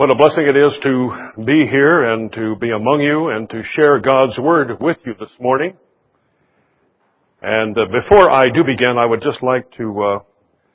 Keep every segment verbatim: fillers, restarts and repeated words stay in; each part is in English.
What a blessing it is to be here and to be among you and to share God's Word with you this morning. And uh, before I do begin, I would just like to uh,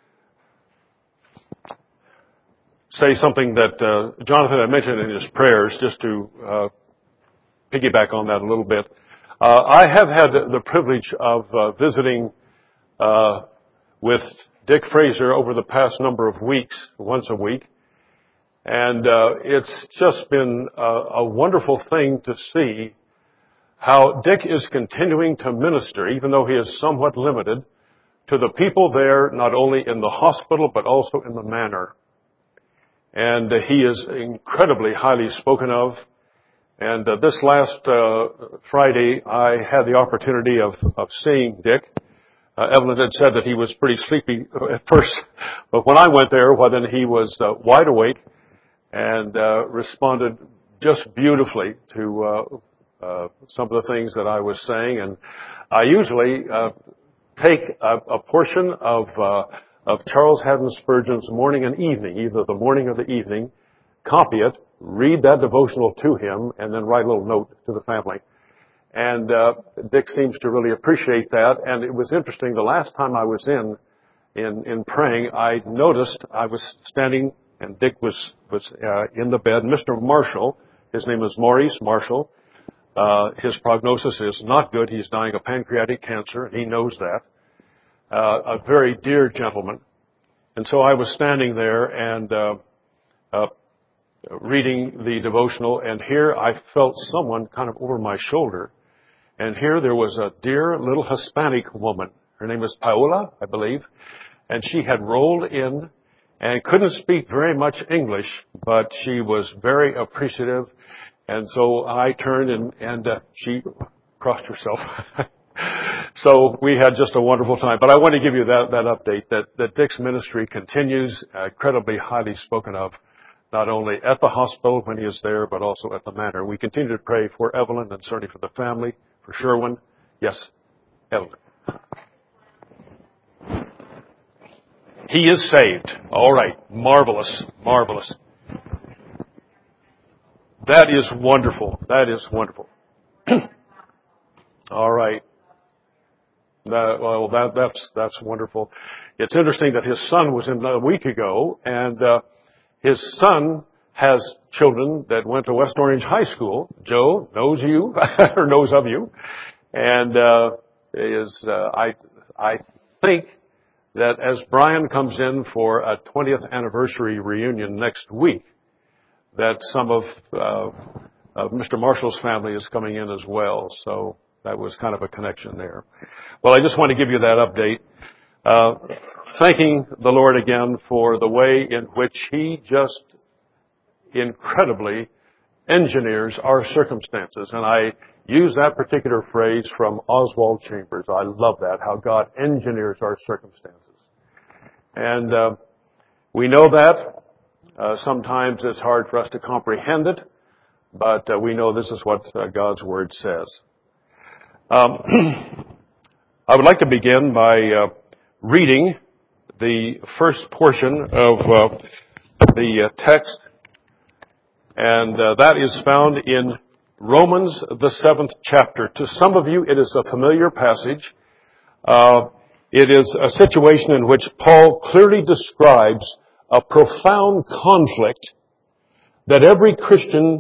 say something that uh, Jonathan had mentioned in his prayers, just to uh, piggyback on that a little bit. Uh, I have had the privilege of uh, visiting uh, with Dick Fraser over the past number of weeks, once a week. And uh, it's just been a, a wonderful thing to see how Dick is continuing to minister, even though he is somewhat limited, to the people there, not only in the hospital, but also in the manor. And uh, he is incredibly highly spoken of. And uh, this last uh, Friday, I had the opportunity of, of seeing Dick. Uh, Evelyn had said that he was pretty sleepy at first, but when I went there, well, then he was uh, wide awake and uh, responded just beautifully to uh, uh, some of the things that I was saying. And I usually uh, take a, a portion of uh, of Charles Haddon Spurgeon's Morning and Evening, either the morning or the evening, copy it, read that devotional to him, and then write a little note to the family. And uh, Dick seems to really appreciate that. And it was interesting. The last time I was in in in praying, I noticed I was standing. And Dick was, was, uh, in the bed. Mister Marshall, his name is Maurice Marshall, uh, his prognosis is not good. He's dying of pancreatic cancer, and he knows that. Uh, a very dear gentleman. And so I was standing there and, uh, uh, reading the devotional, and here I felt someone kind of over my shoulder. And here there was a dear little Hispanic woman. Her name is Paola, I believe. And she had rolled in and couldn't speak very much English, but she was very appreciative. And so I turned and, and uh, she crossed herself. So we had just a wonderful time. But I want to give you that, that update, that, that Dick's ministry continues, uh, incredibly highly spoken of, not only at the hospital when he is there, but also at the manor. We continue to pray for Evelyn and certainly for the family, for Sherwin. Yes, Evelyn. He is saved. All right. Marvelous. Marvelous. That is wonderful. That is wonderful. All right. That, well, that, that's, that's wonderful. It's interesting that his son was in a week ago, and uh, his son has children that went to West Orange High School. Joe knows you, or knows of you. And uh, is, uh, I, I think that as Brian comes in for a twentieth anniversary reunion next week, that some of, uh, of Mister Marshall's family is coming in as well. So that was kind of a connection there. Well, I just want to give you that update. Uh, thanking the Lord again for the way in which He just incredibly engineers our circumstances. And I use that particular phrase from Oswald Chambers. I love that, how God engineers our circumstances. And uh, we know that. Uh, sometimes it's hard for us to comprehend it, but uh, we know this is what uh, God's Word says. Um, I would like to begin by uh, reading the first portion of uh, the uh, text, and uh, that is found in Romans, the seventh chapter. To some of you, it is a familiar passage. Uh, it is a situation in which Paul clearly describes a profound conflict that every Christian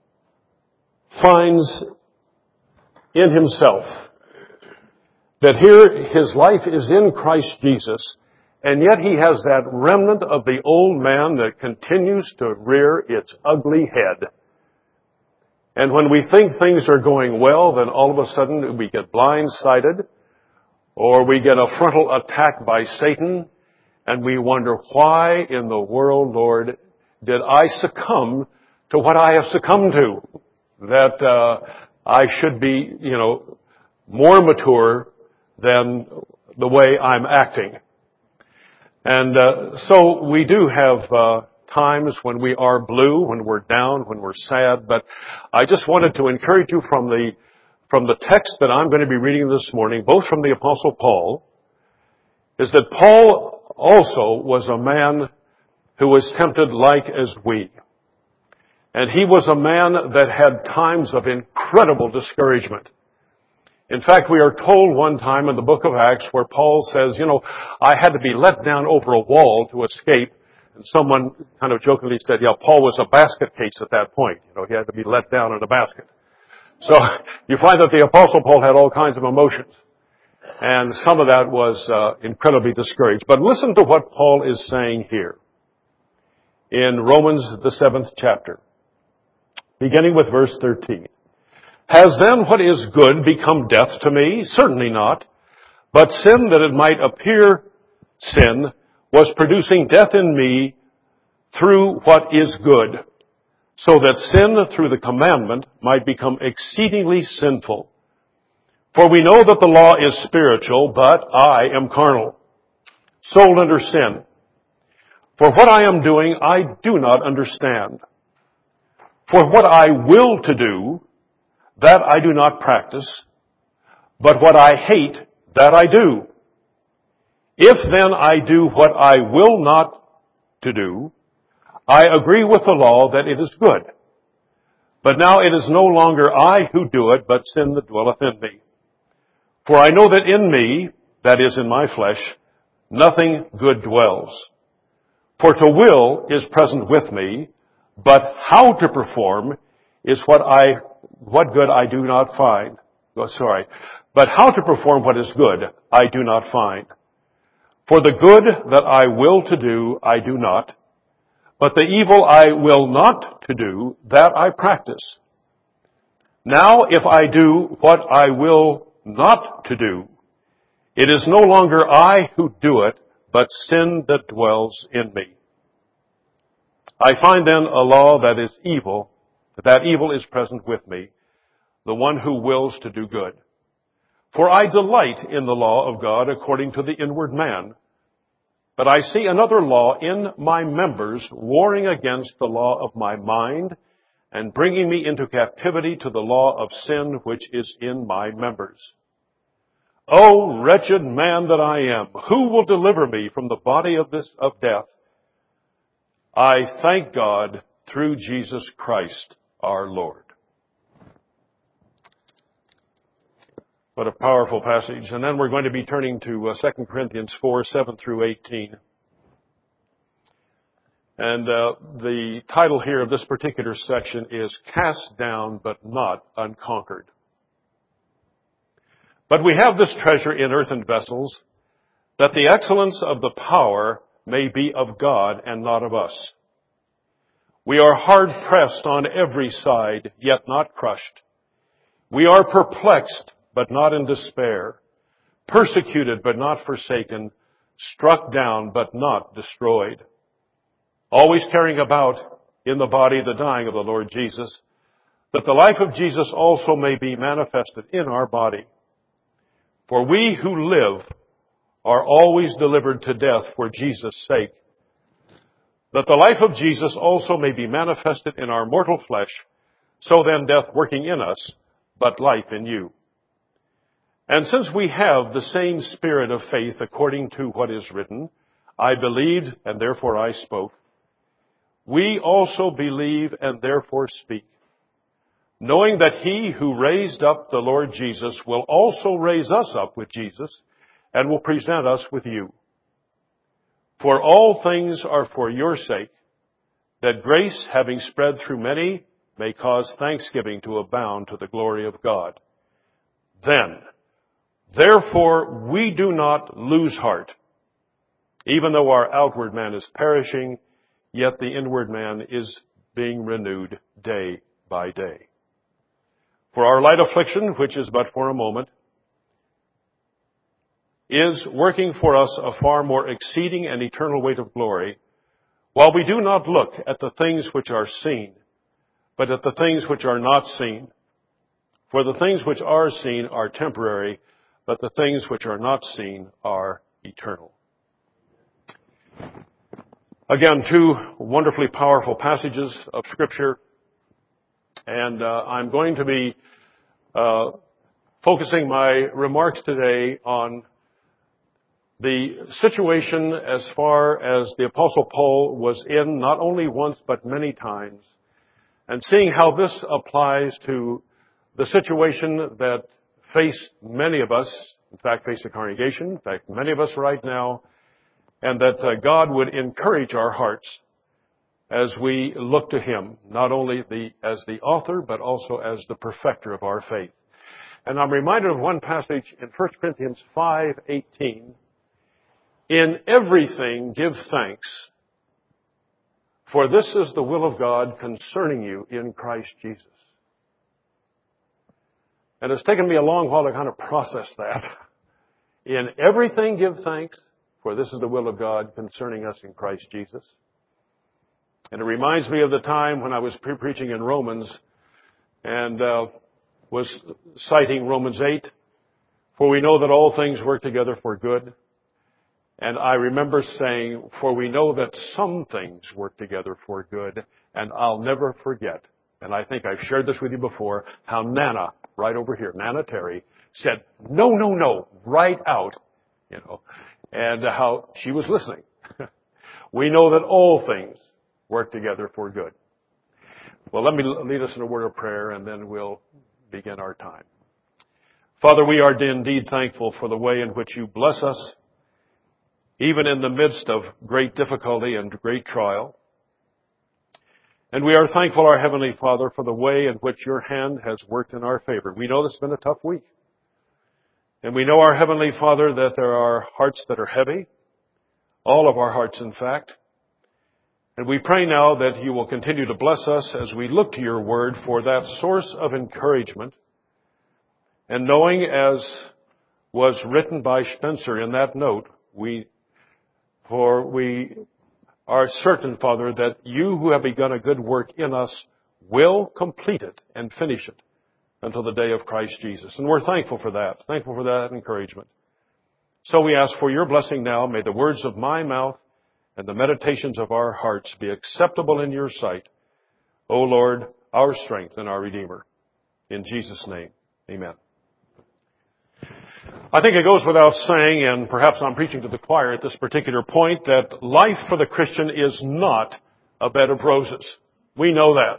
finds in himself. That here his life is in Christ Jesus, and yet he has that remnant of the old man that continues to rear its ugly head. And when we think things are going well, then all of a sudden we get blindsided, or we get a frontal attack by Satan, and we wonder, why in the world, Lord, did I succumb to what I have succumbed to? That uh, I should be, you know, more mature than the way I'm acting. And uh, so we do have uh, times when we are blue, when we're down, when we're sad, but I just wanted to encourage you from the from the text that I'm going to be reading this morning, both from the Apostle Paul, is that Paul also was a man who was tempted like as we. And he was a man that had times of incredible discouragement. In fact, we are told one time in the book of Acts where Paul says, you know, I had to be let down over a wall to escape. And someone kind of jokingly said, yeah, Paul was a basket case at that point. You know, he had to be let down in a basket. So you find that the Apostle Paul had all kinds of emotions. And some of that was uh, incredibly discouraged. But listen to what Paul is saying here in Romans, the seventh chapter, beginning with verse thirteen. Has then what is good become death to me? Certainly not. But sin, that it might appear sin, was producing death in me through what is good, so that sin through the commandment might become exceedingly sinful. For we know that the law is spiritual, but I am carnal, sold under sin. For what I am doing, I do not understand. For what I will to do, that I do not practice, but what I hate, that I do. If then I do what I will not to do, I agree with the law that it is good. But now it is no longer I who do it, but sin that dwelleth in me. For I know that in me, that is in my flesh, nothing good dwells. For to will is present with me, but how to perform is what I, what good I do not find. Oh, sorry. But how to perform what is good, I do not find. For the good that I will to do, I do not. But the evil I will not to do, that I practice. Now if I do what I will not to do, it is no longer I who do it, but sin that dwells in me. I find then a law that is evil, that evil is present with me, the one who wills to do good. For I delight in the law of God according to the inward man. But I see another law in my members warring against the law of my mind and bringing me into captivity to the law of sin which is in my members. O wretched man that I am, who will deliver me from the body of this, of death? I thank God through Jesus Christ our Lord. What a powerful passage. And then we're going to be turning to uh, Second Corinthians four, seven through eighteen. And uh, the title here of this particular section is Cast Down but Not Unconquered. But we have this treasure in earthen vessels, that the excellence of the power may be of God and not of us. We are hard pressed on every side, yet not crushed. We are perplexed, but not in despair, persecuted, but not forsaken, struck down, but not destroyed. Always carrying about in the body the dying of the Lord Jesus, that the life of Jesus also may be manifested in our body. For we who live are always delivered to death for Jesus' sake, that the life of Jesus also may be manifested in our mortal flesh, so then death working in us, but life in you. And since we have the same spirit of faith according to what is written, I believed and therefore I spoke, we also believe and therefore speak, knowing that he who raised up the Lord Jesus will also raise us up with Jesus and will present us with you. For all things are for your sake, that grace, having spread through many, may cause thanksgiving to abound to the glory of God. Then, therefore, we do not lose heart. Even though our outward man is perishing, yet the inward man is being renewed day by day. For our light affliction, which is but for a moment, is working for us a far more exceeding and eternal weight of glory, while we do not look at the things which are seen, but at the things which are not seen. For the things which are seen are temporary, but the things which are not seen are eternal. Again, two wonderfully powerful passages of Scripture, and uh, I'm going to be uh, focusing my remarks today on the situation as far as the Apostle Paul was in not only once but many times, and seeing how this applies to the situation that face many of us, in fact, face the congregation, in fact, many of us right now, and that uh, God would encourage our hearts as we look to Him, not only the, as the author, but also as the perfecter of our faith. And I'm reminded of one passage in First Corinthians five eighteen. In everything give thanks, for this is the will of God concerning you in Christ Jesus. And it's taken me a long while to kind of process that. In everything give thanks, for this is the will of God concerning us in Christ Jesus. And it reminds me of the time when I was pre- preaching in Romans and uh, was citing Romans eight, for we know that all things work together for good. And I remember saying, for we know that some things work together for good, and I'll never forget, and I think I've shared this with you before, how Nana, right over here, Nana Terry, said, no, no, no, right out, you know, and how she was listening. We know that all things work together for good. Well, let me lead us in a word of prayer, and then we'll begin our time. Father, we are indeed thankful for the way in which you bless us, even in the midst of great difficulty and great trial. And we are thankful, our Heavenly Father, for the way in which your hand has worked in our favor. We know this has been a tough week. And we know, our Heavenly Father, that there are hearts that are heavy, all of our hearts, in fact. And we pray now that you will continue to bless us as we look to your word for that source of encouragement. And knowing, as was written by Spencer in that note, we, for we are certain, Father, that you who have begun a good work in us will complete it and finish it until the day of Christ Jesus. And we're thankful for that, thankful for that encouragement. So we ask for your blessing now. May the words of my mouth and the meditations of our hearts be acceptable in your sight, O Lord, our strength and our Redeemer. In Jesus' name, amen. I think it goes without saying, and perhaps I'm preaching to the choir at this particular point, that life for the Christian is not a bed of roses. We know that.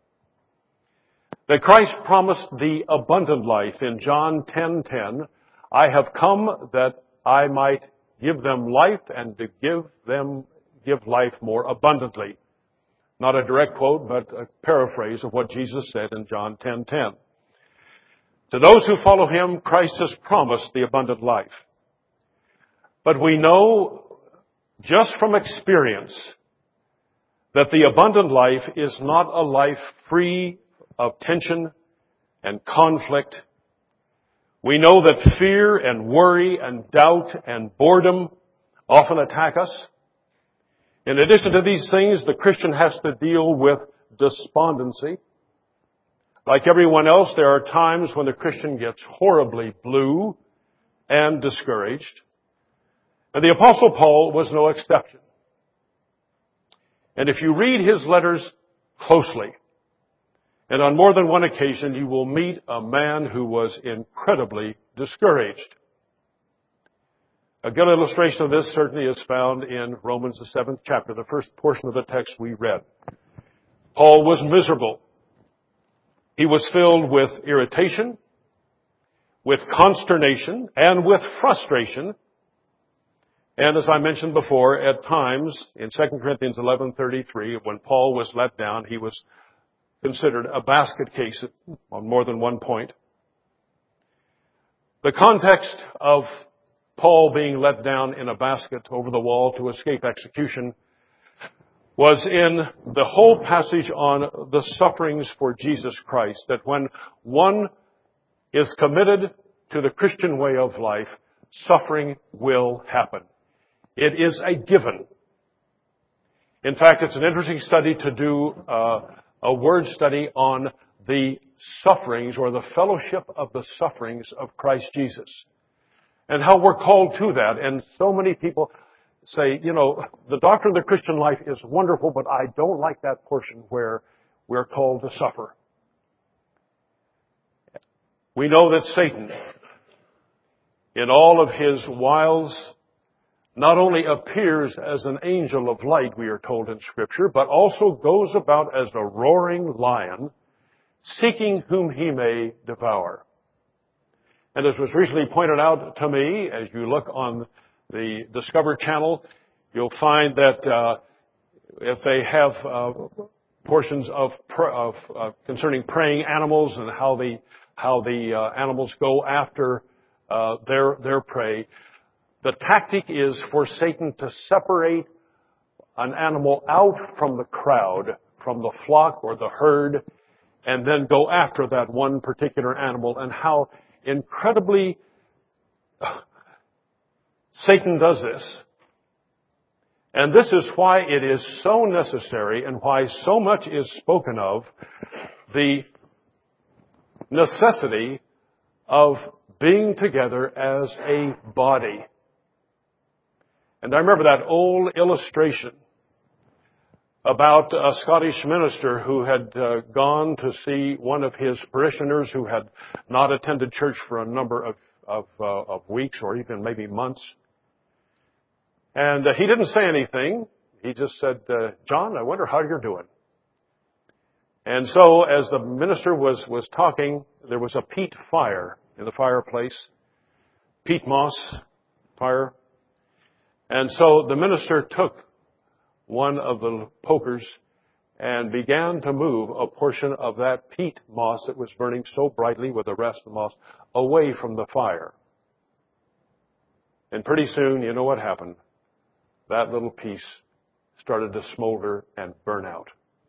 That Christ promised the abundant life in John ten ten. I have come that I might give them life and to give them, give life more abundantly. Not a direct quote, but a paraphrase of what Jesus said in John ten ten. To those who follow him, Christ has promised the abundant life. But we know just from experience that the abundant life is not a life free of tension and conflict. We know that fear and worry and doubt and boredom often attack us. In addition to these things, the Christian has to deal with despondency. Like everyone else, there are times when the Christian gets horribly blue and discouraged. And the Apostle Paul was no exception. And if you read his letters closely, and on more than one occasion, you will meet a man who was incredibly discouraged. A good illustration of this certainly is found in Romans, the seventh chapter, the first portion of the text we read. Paul was miserable. He was filled with irritation, with consternation, and with frustration. And as I mentioned before, at times, in Second Corinthians eleven thirty-three, when Paul was let down, he was considered a basket case on more than one point. The context of Paul being let down in a basket over the wall to escape execution was in the whole passage on the sufferings for Jesus Christ, that when one is committed to the Christian way of life, suffering will happen. It is a given. In fact, it's an interesting study to do uh, a word study on the sufferings or the fellowship of the sufferings of Christ Jesus and how we're called to that. And so many people say, you know, the doctrine of the Christian life is wonderful, but I don't like that portion where we're called to suffer. We know that Satan, in all of his wiles not only appears as an angel of light, we are told in Scripture, but also goes about as a roaring lion, seeking whom he may devour. And as was recently pointed out to me, as you look on the Discover Channel, you'll find that uh, if they have uh, portions of, of uh, concerning praying animals and how the how the uh, animals go after uh, their their prey, the tactic is for Satan to separate an animal out from the crowd, from the flock or the herd, and then go after that one particular animal, and how incredibly Satan does this. And this is why it is so necessary and why so much is spoken of the necessity of being together as a body. And I remember that old illustration about a Scottish minister who had uh, gone to see one of his parishioners who had not attended church for a number of, of, uh, of weeks or even maybe months. And uh, he didn't say anything. He just said, uh, John, I wonder how you're doing. And so as the minister was, was talking, there was a peat fire in the fireplace, peat moss fire. And so the minister took one of the pokers and began to move a portion of that peat moss that was burning so brightly with the rest of the moss away from the fire. And pretty soon, you know what happened? That little piece started to smolder and burn out.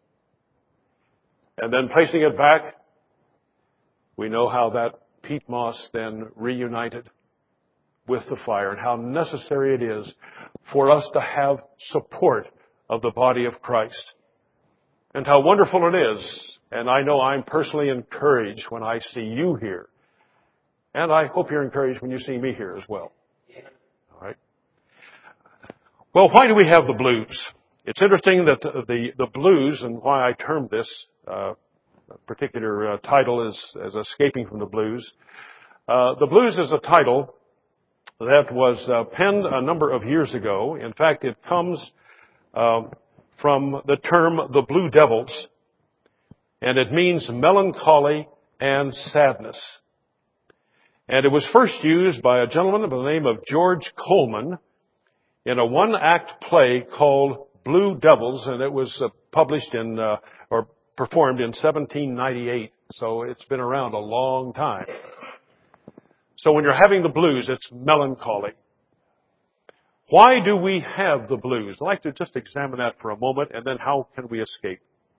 And then placing it back, we know how that peat moss then reunited with the fire and how necessary it is for us to have support of the body of Christ. And how wonderful it is. And I know I'm personally encouraged when I see you here. And I hope you're encouraged when you see me here as well. All right. Well, why do we have the blues? It's interesting that the, the, the blues, and why I termed this uh, particular uh, title as, as Escaping from the Blues. Uh, the blues is a title that was uh, penned a number of years ago. In fact, it comes uh, from the term the Blue Devils, and it means melancholy and sadness. And it was first used by a gentleman by the name of George Coleman in a one-act play called Blue Devils, and it was uh, published in, uh, or performed in seventeen ninety-eight. So it's been around a long time. So when you're having the blues, it's melancholy. Why do we have the blues? I'd like to just examine that for a moment, and then how can we escape?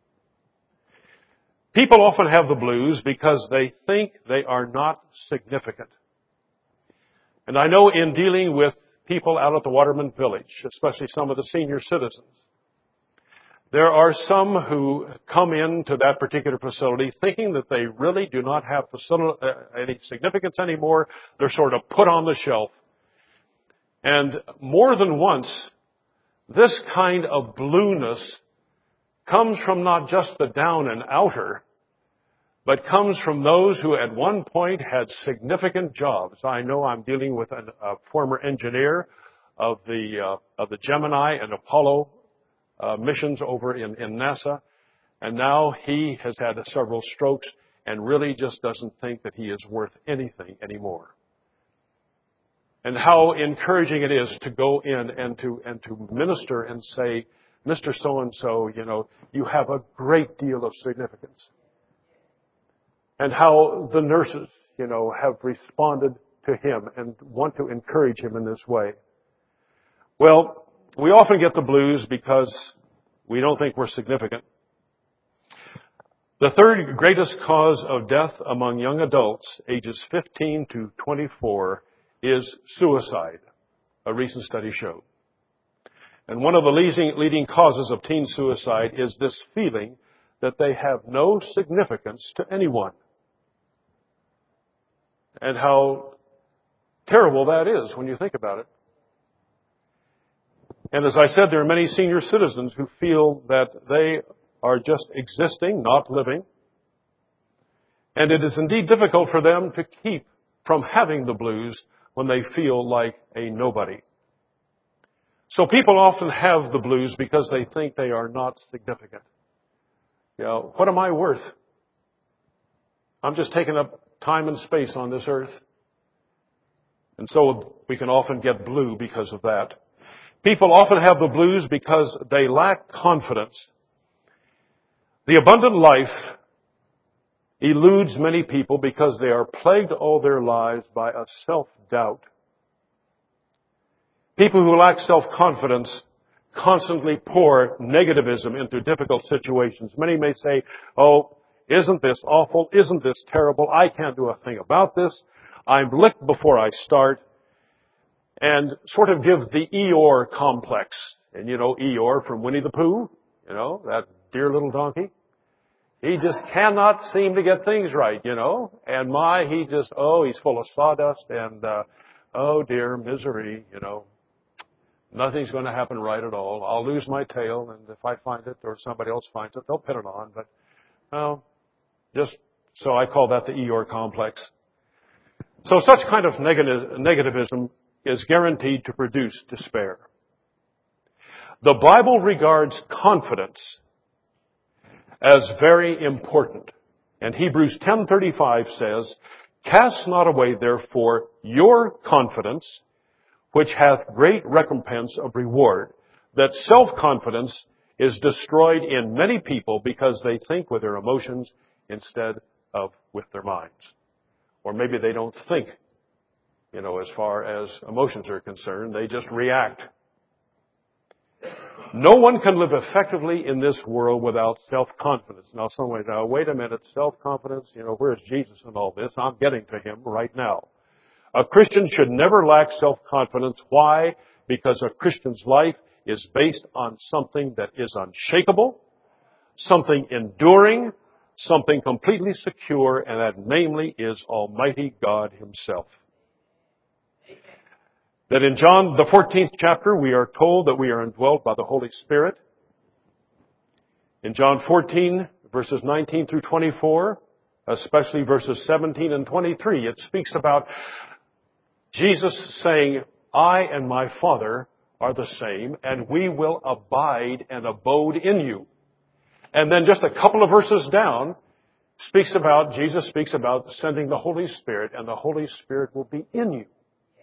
People often have the blues because they think they are not significant. And I know in dealing with people out at the Waterman Village, especially some of the senior citizens, there are some who come into that particular facility thinking that they really do not have facil- uh, any significance anymore. They're sort of put on the shelf. And more than once, this kind of blueness comes from not just the down and outer, but comes from those who at one point had significant jobs. I know I'm dealing with an, a former engineer of the uh, of the Gemini and Apollo uh, missions over in, in NASA, and now he has had several strokes and really just doesn't think that he is worth anything anymore. And how encouraging it is to go in and to and to minister and say, Mister So-and-so, you know, you have a great deal of significance. And how the nurses, you know, have responded to him and want to encourage him in this way. Well, we often get the blues because we don't think we're significant. The third greatest cause of death among young adults, ages fifteen to twenty-four, is suicide, a recent study showed. And one of the leading, leading causes of teen suicide is this feeling that they have no significance to anyone. And how terrible that is when you think about it. And as I said, there are many senior citizens who feel that they are just existing, not living. And it is indeed difficult for them to keep from having the blues when they feel like a nobody. So people often have the blues because they think they are not significant. You know, what am I worth? I'm just taking up time and space on this earth. And so we can often get blue because of that. People often have the blues because they lack confidence. The abundant life eludes many people because they are plagued all their lives by a self-doubt. People who lack self-confidence constantly pour negativism into difficult situations. Many may say, oh, isn't this awful? Isn't this terrible? I can't do a thing about this. I'm licked before I start. And sort of give the Eeyore complex. And you know Eeyore from Winnie the Pooh? You know, that dear little donkey? He just cannot seem to get things right, you know. And my, he just, oh, he's full of sawdust and, uh, oh dear, misery, you know. Nothing's going to happen right at all. I'll lose my tail, and if I find it or somebody else finds it, they'll pin it on. But, well, just, so I call that the Eeyore complex. So such kind of negative, negativism is guaranteed to produce despair. The Bible regards confidence as very important. And Hebrews ten thirty-five says, cast not away therefore your confidence, which hath great recompense of reward. That self-confidence is destroyed in many people because they think with their emotions instead of with their minds. Or maybe they don't think, you know, as far as emotions are concerned. They just react. No one can live effectively in this world without self-confidence. Now, someone, now, wait a minute, self-confidence, you know, where's Jesus in all this? I'm getting to him right now. A Christian should never lack self-confidence. Why? Because a Christian's life is based on something that is unshakable, something enduring, something completely secure, and that namely is Almighty God Himself. That in John, the fourteenth chapter, we are told that we are indwelt by the Holy Spirit. In John fourteen, verses nineteen through twenty-four, especially verses seventeen and twenty-three, it speaks about Jesus saying, I and my Father are the same, and we will abide and abode in you. And then just a couple of verses down, speaks about, Jesus speaks about sending the Holy Spirit, and the Holy Spirit will be in you.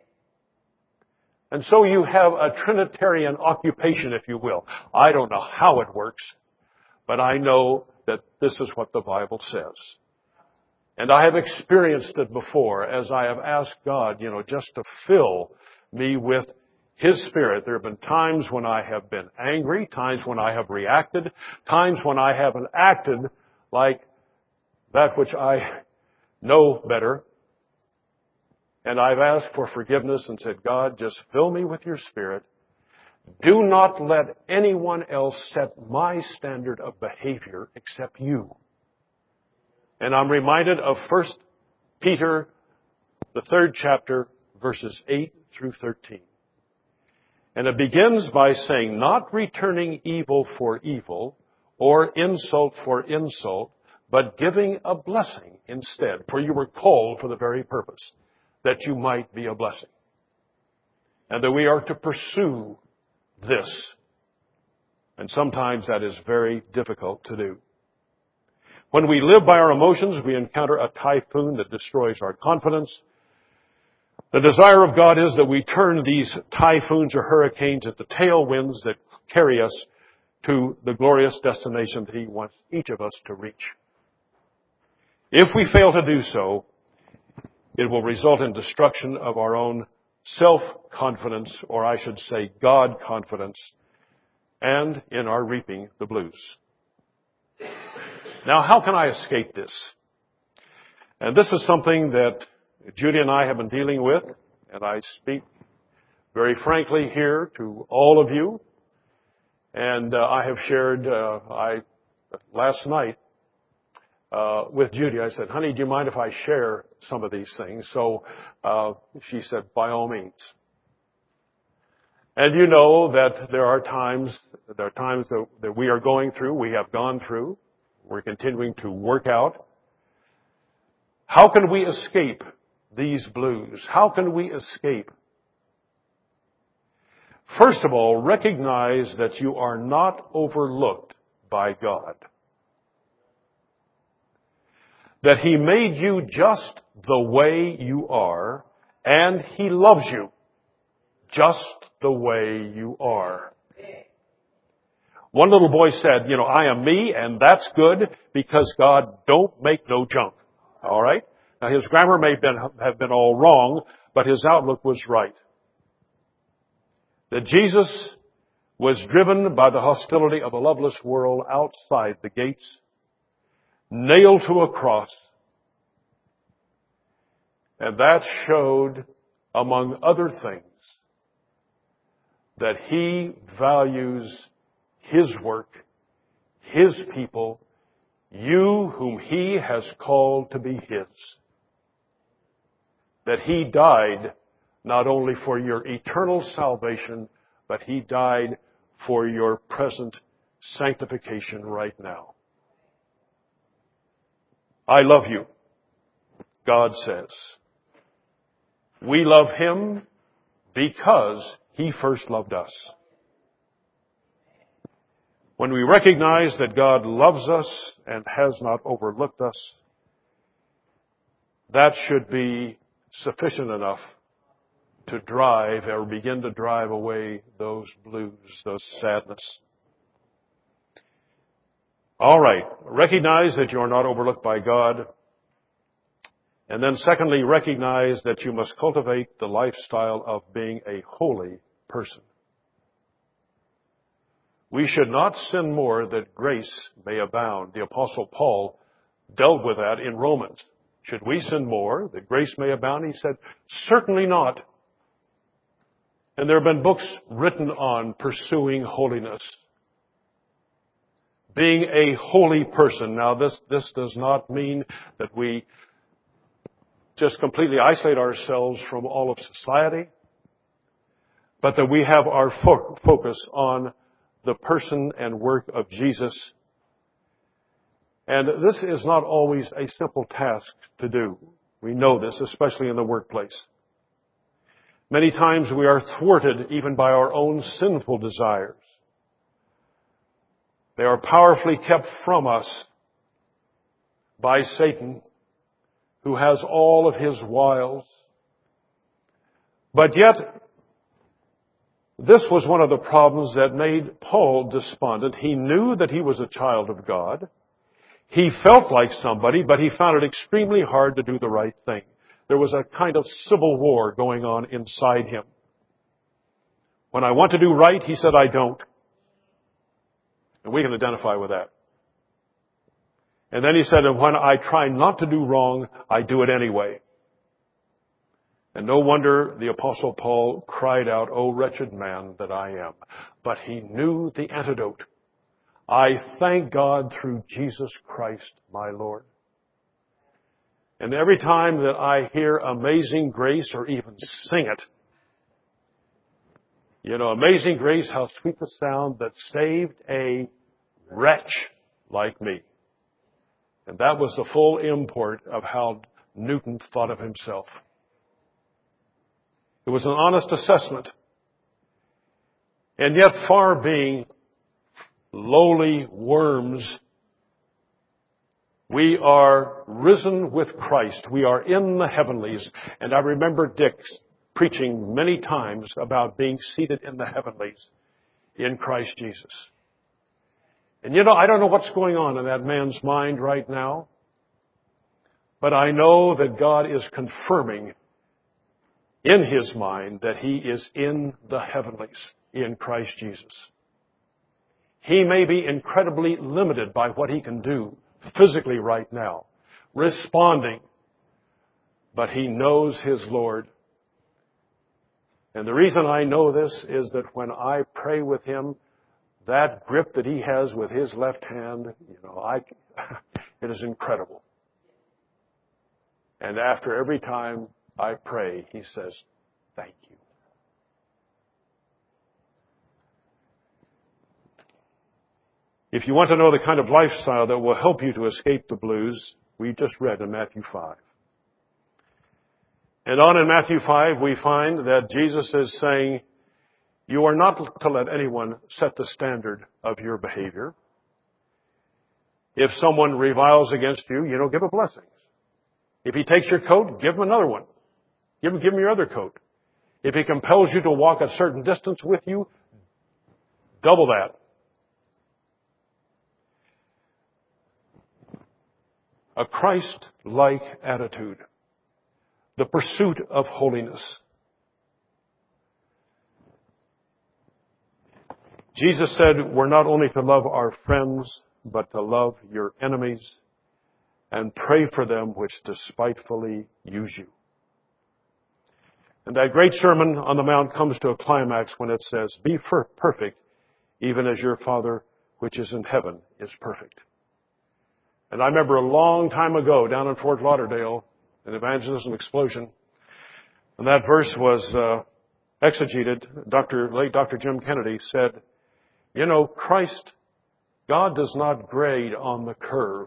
And so you have a Trinitarian occupation, if you will. I don't know how it works, but I know that this is what the Bible says. And I have experienced it before as I have asked God, you know, just to fill me with His Spirit. There have been times when I have been angry, times when I have reacted, times when I haven't acted like that which I know better. And I've asked for forgiveness and said, God, just fill me with your Spirit. Do not let anyone else set my standard of behavior except you. And I'm reminded of First Peter, the third chapter, verses eight through thirteen. And it begins by saying, not returning evil for evil or insult for insult, but giving a blessing instead. For you were called for the very purpose, that you might be a blessing. And that we are to pursue this. And sometimes that is very difficult to do. When we live by our emotions, we encounter a typhoon that destroys our confidence. The desire of God is that we turn these typhoons or hurricanes into tailwinds that carry us to the glorious destination that He wants each of us to reach. If we fail to do so, it will result in destruction of our own self-confidence, or I should say God-confidence, and in our reaping the blues. Now, how can I escape this? And this is something that Judy and I have been dealing with, and I speak very frankly here to all of you. And uh, I have shared, uh, I last night uh, with Judy, I said, honey, do you mind if I share some of these things? So uh, she said, by all means. And you know that there are times, there are times that, that we are going through, we have gone through, we're continuing to work out. How can we escape these blues? How can we escape First of all, recognize that you are not overlooked by God. That He made you just the way you are, and He loves you just the way you are. One little boy said, you know, I am me, and that's good because God don't make no junk. All right? Now, his grammar may have been, have been all wrong, but his outlook was right. That Jesus was driven by the hostility of a loveless world outside the gates, nailed to a cross, and that showed, among other things, that He values His work, His people, you whom He has called to be His. That He died not only for your eternal salvation, but He died for your present sanctification right now. I love you, God says. We love Him because He first loved us. When we recognize that God loves us and has not overlooked us, that should be sufficient enough to drive or begin to drive away those blues, those sadness. All right. Recognize that you are not overlooked by God. And then secondly, recognize that you must cultivate the lifestyle of being a holy person. We should not sin more that grace may abound. The Apostle Paul dealt with that in Romans. Should we sin more that grace may abound? He said, certainly not. And there have been books written on pursuing holiness. Being a holy person. Now this, this does not mean that we just completely isolate ourselves from all of society, but that we have our fo- focus on the person and work of Jesus. And this is not always a simple task to do. We know this, especially in the workplace. Many times we are thwarted even by our own sinful desires. They are powerfully kept from us by Satan, who has all of his wiles. But yet, this was one of the problems that made Paul despondent. He knew that he was a child of God. He felt like somebody, but he found it extremely hard to do the right thing. There was a kind of civil war going on inside him. When I want to do right, he said, I don't. And we can identify with that. And then he said, and when I try not to do wrong, I do it anyway. And no wonder the Apostle Paul cried out, O wretched man that I am. But he knew the antidote. I thank God through Jesus Christ, my Lord. And every time that I hear Amazing Grace or even sing it, you know, Amazing Grace, how sweet the sound that saved a wretch like me. And that was the full import of how Newton thought of himself. It was an honest assessment. And yet, far being lowly worms, we are risen with Christ. We are in the heavenlies. And I remember Dick preaching many times about being seated in the heavenlies in Christ Jesus. And you know, I don't know what's going on in that man's mind right now, but I know that God is confirming in his mind that he is in the heavenlies in Christ Jesus. He may be incredibly limited by what he can do physically right now, responding, but he knows his Lord. And the reason I know this is that when I pray with him, that grip that he has with his left hand, you know, I, it is incredible. And after every time I pray, he says, thank you. If you want to know the kind of lifestyle that will help you to escape the blues, we just read in Matthew five. And on in Matthew five, we find that Jesus is saying, You are not to let anyone set the standard of your behavior. If someone reviles against you, you know, give a blessing. If he takes your coat, give him another one. Give him, give him your other coat. If he compels you to walk a certain distance with you, double that. A Christ-like attitude. The pursuit of holiness. Jesus said we're not only to love our friends, but to love your enemies and pray for them which despitefully use you. And that great Sermon on the Mount comes to a climax when it says, be perfect, even as your Father which is in heaven is perfect. And I remember a long time ago down in Fort Lauderdale, an evangelism explosion, and that verse was uh, exegeted. Doctor late Doctor Jim Kennedy said, you know, Christ, God does not grade on the curve.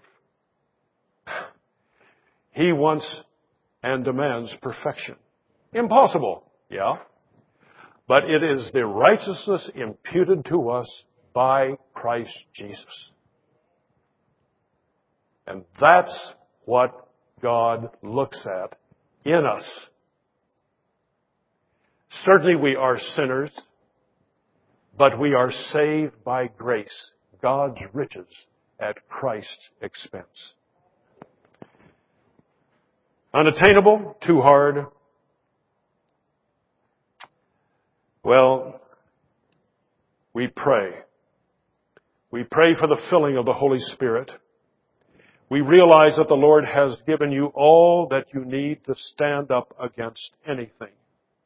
He wants and demands perfection. Impossible, yeah. But it is the righteousness imputed to us by Christ Jesus. And that's what God looks at in us. Certainly we are sinners, but we are saved by grace, God's riches at Christ's expense. Unattainable, too hard. Well, we pray. We pray for the filling of the Holy Spirit. We realize that the Lord has given you all that you need to stand up against anything.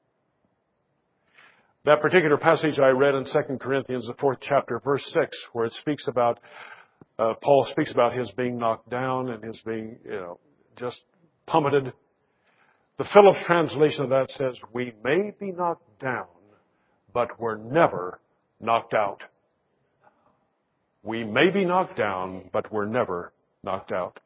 That particular passage I read in Second Corinthians, the fourth chapter, verse six, where it speaks about, uh, Paul speaks about his being knocked down and his being, you know, just pummeted. The Phillips translation of that says, we may be knocked down, but we're never knocked out. We may be knocked down, but we're never knocked out.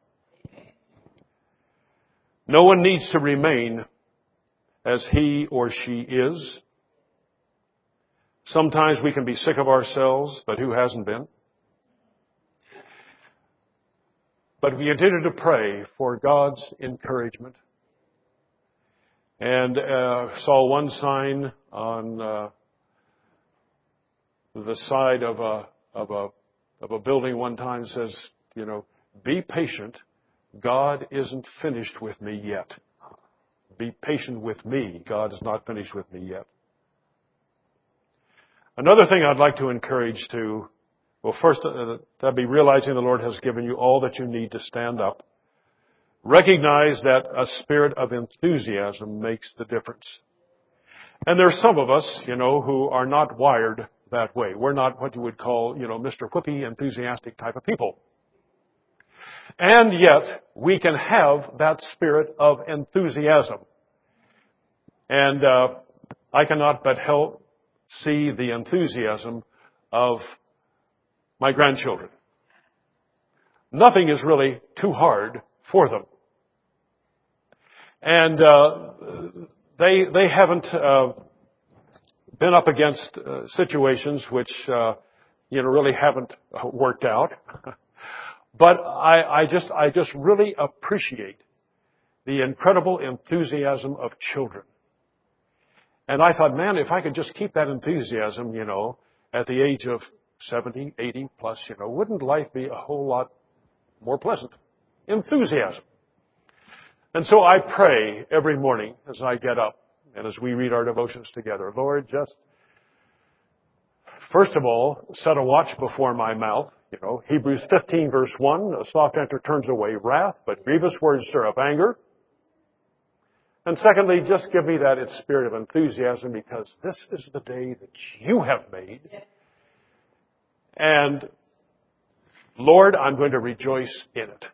No one needs to remain as he or she is. Sometimes we can be sick of ourselves, but who hasn't been? But we continue to pray for God's encouragement. And uh, saw one sign on uh, the side of a of a of a building one time says, you know, be patient. God isn't finished with me yet. Be patient with me. God is not finished with me yet. Another thing I'd like to encourage to, well, first, uh, that'd be realizing the Lord has given you all that you need to stand up. Recognize that a spirit of enthusiasm makes the difference. And there are some of us, you know, who are not wired that way. We're not what you would call, you know, Mister Whippy enthusiastic type of people. And yet, we can have that spirit of enthusiasm. And uh, I cannot but help see the enthusiasm of my grandchildren. Nothing is really too hard for them. And uh, they they haven't uh, been up against uh, situations which uh, you know really haven't worked out. But I, I just I just really appreciate the incredible enthusiasm of children. And I thought, man, if I could just keep that enthusiasm, you know, at the age of seventy, eighty plus, you know, wouldn't life be a whole lot more pleasant? Enthusiasm. And so I pray every morning as I get up and as we read our devotions together, Lord, just, first of all, set a watch before my mouth. You know, Hebrews fifteen verse one, a soft answer turns away wrath, but grievous words stir up anger. And secondly, just give me that spirit of enthusiasm because this is the day that you have made. And Lord, I'm going to rejoice in it.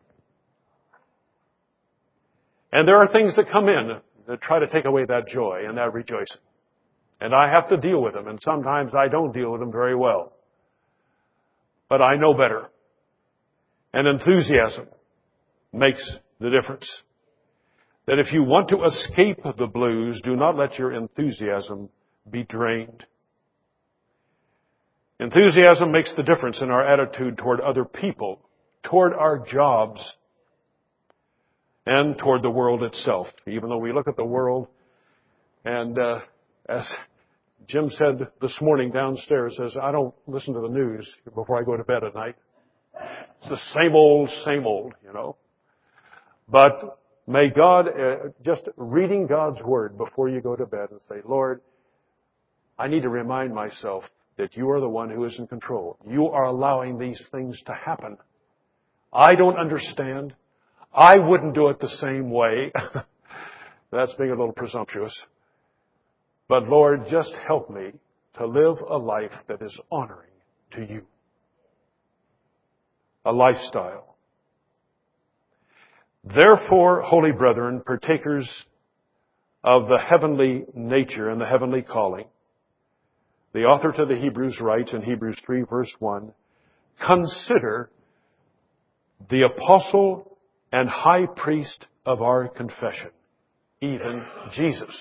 And there are things that come in that try to take away that joy and that rejoicing. And I have to deal with them, and sometimes I don't deal with them very well. But I know better. And enthusiasm makes the difference. That if you want to escape the blues, do not let your enthusiasm be drained. Enthusiasm makes the difference in our attitude toward other people, toward our jobs, and toward the world itself. Even though we look at the world, and uh, as Jim said this morning downstairs, says, I don't listen to the news before I go to bed at night. It's the same old, same old, you know. But may God, uh, just reading God's Word before you go to bed and say, Lord, I need to remind myself that you are the one who is in control. You are allowing these things to happen. I don't understand. I wouldn't do it the same way. That's being a little presumptuous. But Lord, just help me to live a life that is honoring to you. A lifestyle. Therefore, holy brethren, partakers of the heavenly nature and the heavenly calling, the author to the Hebrews writes in Hebrews three verse one, consider the apostle and high priest of our confession, even Jesus.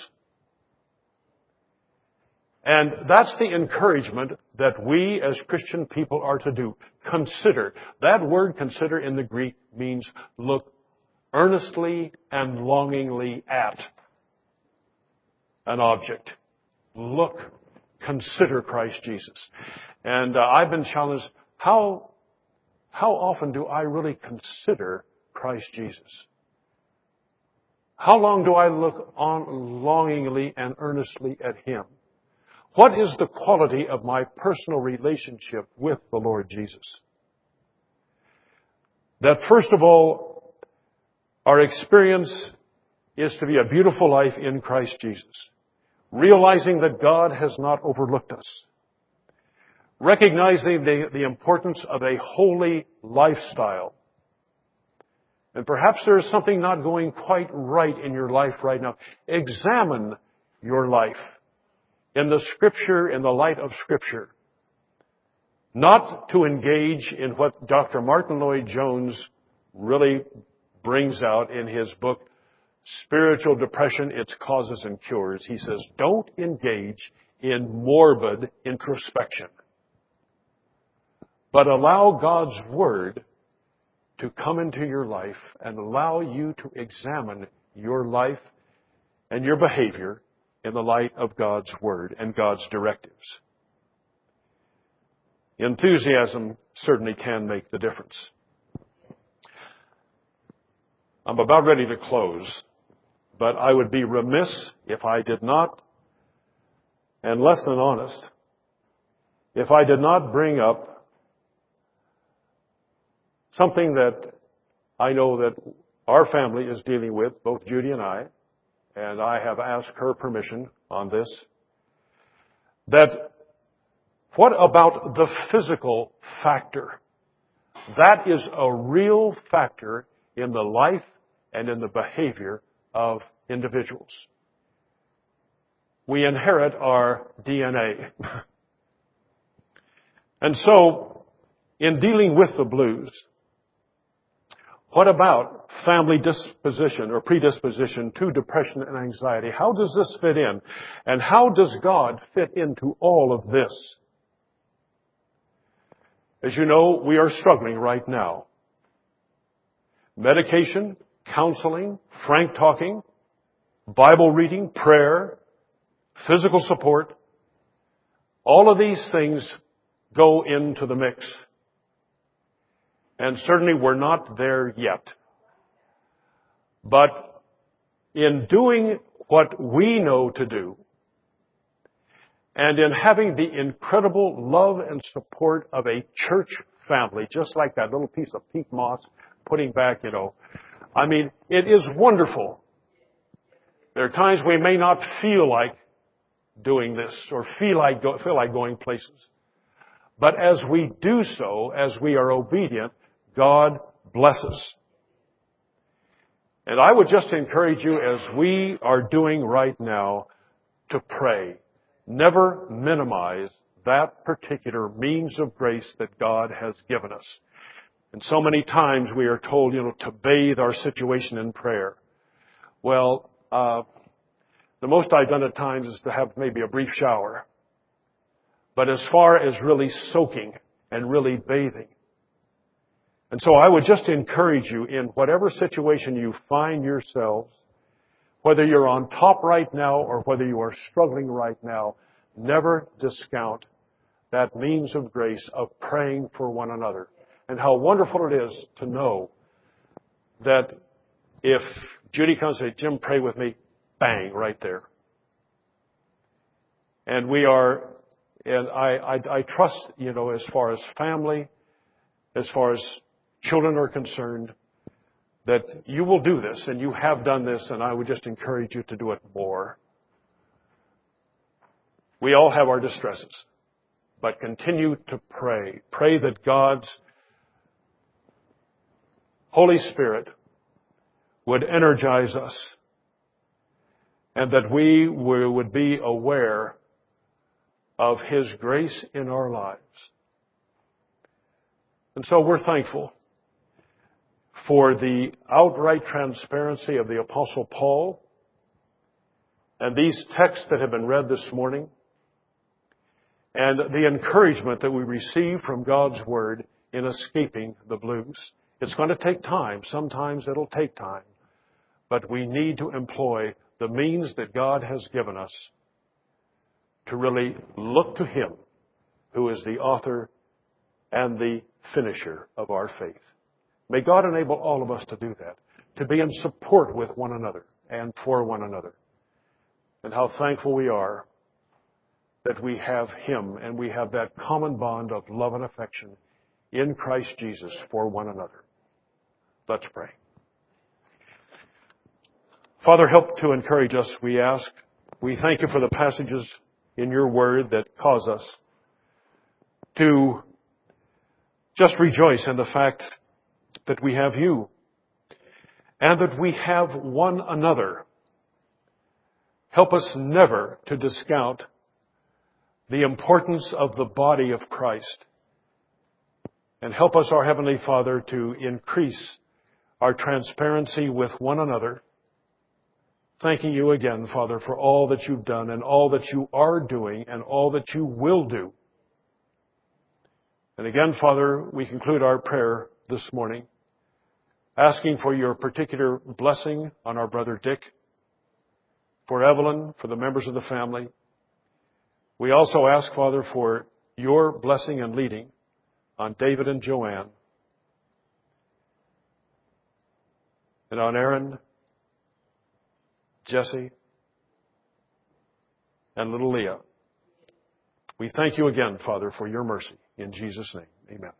And that's the encouragement that we as Christian people are to do. Consider. That word consider in the Greek means look earnestly and longingly at an object. Look, consider Christ Jesus. And uh, I've been challenged, how, how often do I really consider Christ Jesus? How long do I look on longingly and earnestly at Him? What is the quality of my personal relationship with the Lord Jesus? That first of all, our experience is to be a beautiful life in Christ Jesus. Realizing that God has not overlooked us. Recognizing the, the importance of a holy lifestyle. And perhaps there is something not going quite right in your life right now. Examine your life in the Scripture, in the light of Scripture. Not to engage in what Doctor Martin Lloyd-Jones really brings out in his book, Spiritual Depression, Its Causes and Cures. He says, don't engage in morbid introspection, but allow God's Word to come into your life and allow you to examine your life and your behavior in the light of God's Word and God's directives. Enthusiasm certainly can make the difference. I'm about ready to close, but I would be remiss if I did not, and less than honest, if I did not bring up something that I know that our family is dealing with, both Judy and I, and I have asked her permission on this, that what about the physical factor? That is a real factor in the life and in the behavior of individuals. We inherit our D N A. And so, in dealing with the blues, what about family disposition or predisposition to depression and anxiety? How does this fit in? And how does God fit into all of this? As you know, we are struggling right now. Medication, counseling, frank talking, Bible reading, prayer, physical support, all of these things go into the mix. And certainly we're not there yet. But in doing what we know to do, and in having the incredible love and support of a church family, just like that little piece of peat moss putting back, you know, I mean, it is wonderful. There are times we may not feel like doing this or feel like go, feel like going places. But as we do so, as we are obedient, God blesses. And I would just encourage you, as we are doing right now, to pray. Never minimize that particular means of grace that God has given us. And so many times we are told, you know, to bathe our situation in prayer. Well, uh, the most I've done at times is to have maybe a brief shower. but as far as really soaking and really bathing. And so I would just encourage you in whatever situation you find yourselves, whether you're on top right now or whether you are struggling right now, never discount that means of grace of praying for one another. And how wonderful it is to know that if Judy comes and says, Jim, pray with me, bang, right there. And we are, and I, I, I trust, you know, as far as family, as far as children are concerned, that you will do this, and you have done this, and I would just encourage you to do it more. We all have our distresses, but continue to pray. Pray that God's Holy Spirit would energize us, and that we would be aware of His grace in our lives. And so we're thankful for the outright transparency of the Apostle Paul and these texts that have been read this morning, and the encouragement that we receive from God's Word in escaping the blues. It's going to take time. Sometimes it'll take time. But we need to employ the means that God has given us to really look to Him, who is the author and the finisher of our faith. May God enable all of us to do that, to be in support with one another and for one another. And how thankful we are that we have Him and we have that common bond of love and affection in Christ Jesus for one another. Let's pray. Father, help to encourage us, we ask. We thank You for the passages in Your Word that cause us to just rejoice in the fact that we have You and that we have one another. Help us never to discount the importance of the body of Christ. And help us, our Heavenly Father, to increase our transparency with one another. Thanking You again, Father, for all that You've done and all that You are doing and all that You will do. And again, Father, we conclude our prayer this morning, asking for Your particular blessing on our brother Dick, for Evelyn, for the members of the family. We also ask, Father, for Your blessing and leading on David and Joanne, and on Aaron, Jesse, and little Leah. We thank You again, Father, for Your mercy. In Jesus' name, amen.